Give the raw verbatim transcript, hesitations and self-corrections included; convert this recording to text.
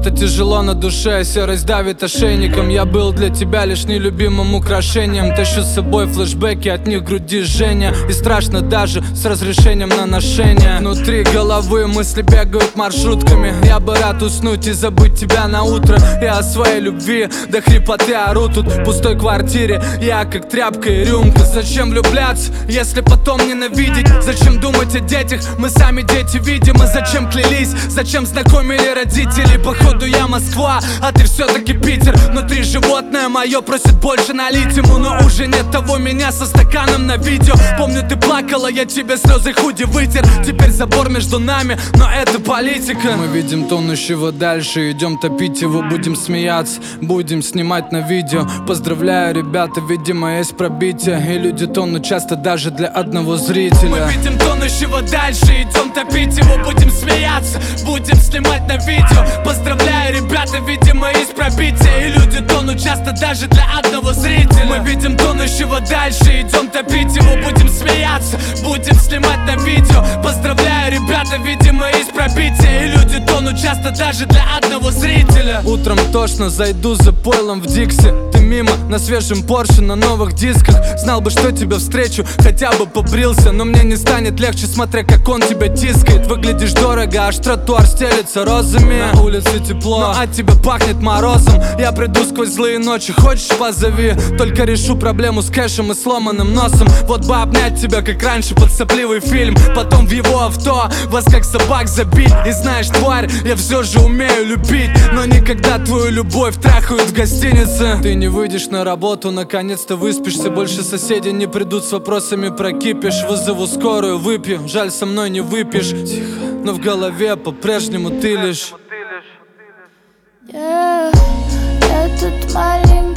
что-то тяжело на душе, серость давит ошейником. Я был для тебя лишь нелюбимым украшением. Тащу с собой флешбеки, от них груди жжение. И страшно даже с разрешением на ношение. Внутри головы мысли бегают маршрутками. Я бы рад уснуть и забыть тебя на утро. И о своей любви до хрипоты ору тут в пустой квартире. Я как тряпка и рюмка. Зачем влюбляться, если потом ненавидеть? Зачем думать о детях, мы сами дети видим. И зачем клялись, зачем знакомили родители? Походу я Москва, а ты все-таки Питер. Внутри животное мое просит больше налить ему. Но уже нет того меня со стаканом на видео. Помню, ты плакала, я тебе слезы худи вытер. Теперь забор между нами, но это политика. Мы видим тонущего дальше, идем топить его. Будем смеяться, будем снимать на видео. Поздравляю, ребята, видимо есть пробитие. И люди тонут часто даже для одного зрителя. Мы видим тонущего дальше, идем топить его. Будем смеяться, будем снимать на видео. Поздравляю, ребята, видимо есть пробитие. И люди тонут часто даже для одного зрителя. Мы видим тонущего дальше, идем топить его. Будем смеяться, будем снимать на видео. Поздравляю, ребята, видимо есть пробитие. И люди тонут часто даже для одного зрителя. Утром тошно, зайду за пойлом в Дикси. Ты мимо, на свежем Порше, на новых дисках. Знал бы, что тебя встречу, хотя бы побрился. Но мне не станет легче, смотря как он тебя тискает. Выглядишь дорого, аж тротуар стелется розами. На улице тепло, но от тебя пахнет морозом. Я приду сквозь злые ночи, хочешь позови. Только решу проблему с кэшем и сломанным носом. Вот бы обнять тебя, как раньше, под сопливый фильм. Потом в его авто, вас как собак забить. И знаешь, тварь, я все же умею любить. Но никогда твою любовь трахают в гостинице. Ты не выйдешь на работу, наконец-то выспишься. Больше соседи не придут с вопросами про кипиш. Вызову скорую, выпью, жаль, со мной не выпьешь. Тихо, но в голове по-прежнему ты лишь. Yeah, я тут маленький.